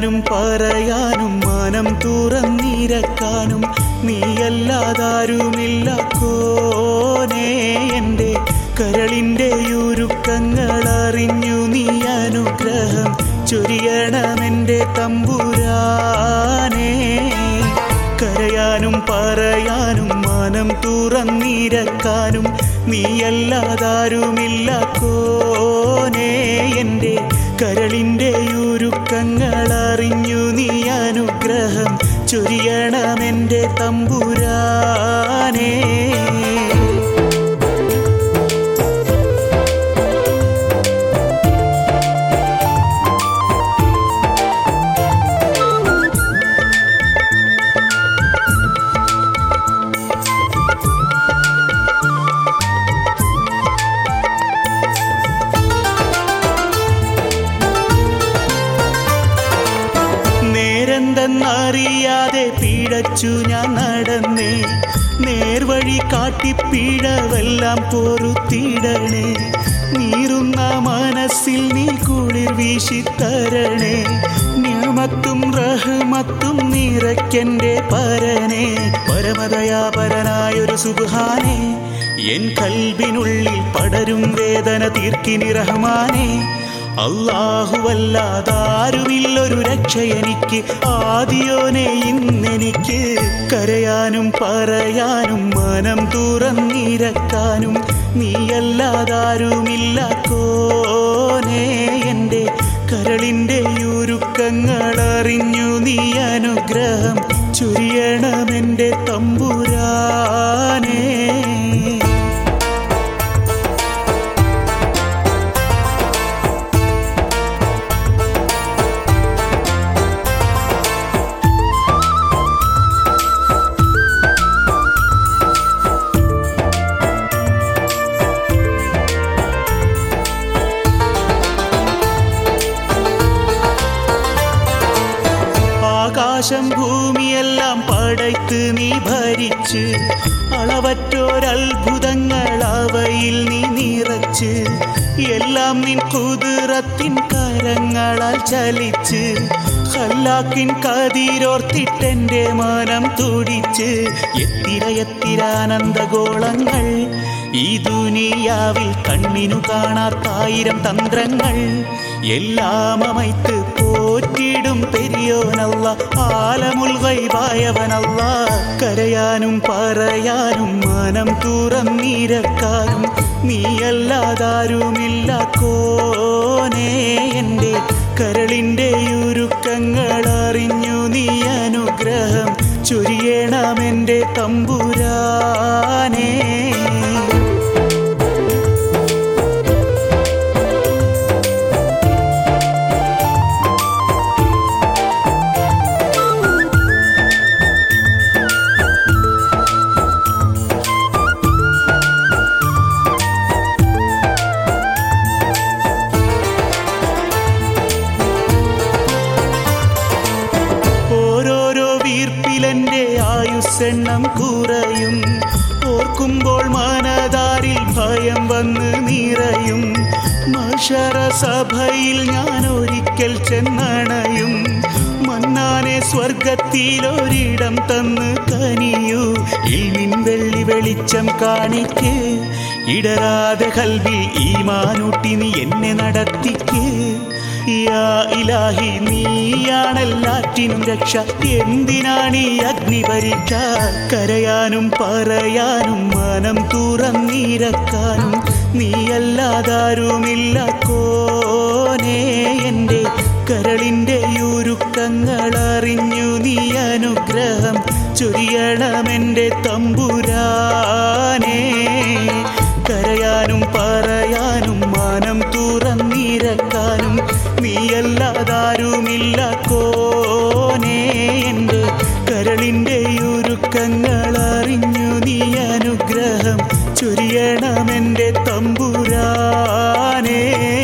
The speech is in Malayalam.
കരയാനും പറയാനും മനം തുറന്നിരക്കാനും നീയല്ലാതാരുമില്ല കോനേ. എൻ്റെ കരളിൻ്റെ ഉരുക്കങ്ങൾ അറിഞ്ഞു നീ അനുഗ്രഹം ചൊരിയണമെൻ്റെ തമ്പുരാനേ. കരയാനും പറയാനും മനം തുറന്നിരക്കാനും നീയല്ലാതാരുമില്ല കോനേ. എൻ്റെ കരളിൻ്റെ ഉരുക്കങ്ങൾ അറിഞ്ഞു നീ അനുഗ്രഹം ചൊരിയണമെൻ്റെ തമ്പുരാനേ. നേരെന്തെന്നറിയാതെ പിഴച്ചു ഞാൻ നടന്നേ, നേർവഴി കാട്ടി പിഴവെല്ലാം പൊറുത്തിടണേ. നീറുന്ന മനസ്സിൽ നീ കുളിർ വീശിത്തരണേ, നിഅമത്തും റഹ്മത്തും നിറയ്ക്കെൻ്റെ പരനേ. പരമദയാപരനായൊരു സുബ്ഹാനേ, എൻ കൽബിനുള്ളിൽ പടരും വേദന തീർക്കിനി റഹ്മാനേ. അല്ലാഹുവല്ലാതാരുമില്ലൊരു രക്ഷ എനിക്ക്, ആദിയോനെ ഇന്നെനിക്ക്. കരയാനും പറയാനും മനം തുറന്നിരക്കാനും നീയല്ലാതാരുമില്ല കോനേ. എൻ്റെ കരളിൻ്റെ ഉരുക്കങ്ങൾ അറിഞ്ഞു നീ അനുഗ്രഹം ചൊരിയണമെൻ്റെ തമ്പുരാനേ. ആകാശം ഭൂമിയെല്ലാം പടയ്ത്ത് നീ ഭരിച്ച്, അളവറ്റോരത്ഭുതങ്ങൾ അവയിൽ നീ നിറച്ച്, എല്ലാം നിൻ കുതിറത്തിൻ കരങ്ങളാൽ ചലിച്ച്, ഖല്ലാക്കിൻ കതിരോർത്തിട്ടെൻ്റെ മനം തുടിച്ച്. എത്തിര ആനന്ദഗോളങ്ങൾ ഈ ദുനിയാവിൽ കണ്ണിനു കാണാത്തായിരം തന്ത്രങ്ങൾ, എല്ലാം അമൈത്ത് പോറ്റിടും പെരിയോനല്ല, ആലമുൽ ഗൈബായവനല്ല. കരയാനും പറയാനും മനം തുറന്നിരക്കാനും നീയല്ലാതാരുമില്ല കോനേ. എൻ്റെ കരളിൻ്റെ ഉരുക്കങ്ങൾ അറിഞ്ഞു നീ അനുഗ്രഹം ചൊരിയണമെൻ്റെ തമ്പുരാനേ. വീർപ്പിലെൻ്റെ ആയുസ്സെണ്ണം കുറയും, ഓർക്കുമ്പോൾ മനതാരിൽ ഭയം വന്ന് നിറയും. മഹ്ശറ സഭയിൽ ഞാൻ ഒരിക്കൽ ചെന്നണയും, മന്നാനെ സ്വർഗത്തിലൊരിടം തന്ന് കനിയൂ. ഇൽമിൻ വെള്ളി വെളിച്ചം കാണിക്ക്, ഇടരാതെ കൽബിൽ ഈമാനൂട്ടി നീ എന്നെ നടത്തിക്ക്. യാ ഇലാഹി നീയാണെല്ലാറ്റിനും രക്ഷ, എന്തിനാണീ അഗ്നിപരീക്ഷ. കരയാനും പറയാനും മനം തുറന്നിരക്കാനും നീയല്ലാതാരുമില്ല കോനേ. എൻ്റെ കരളിൻ്റെ ഉരുക്കങ്ങൾ അറിഞ്ഞു നീ അനുഗ്രഹം ചൊരിയണമെൻ്റെ തമ്പുരാനേ. കരയാനും പറയാനും മനം തുറന്നിരക്കാനും നീയല്ലാതാരുമില്ല കോനേ. എൻ്റെ കരളിൻ്റെ ഉരുക്കങ്ങൾ അറിഞ്ഞു നീ അനുഗ്രഹം ചൊരിയണമെൻ്റെ തമ്പുരാനേ.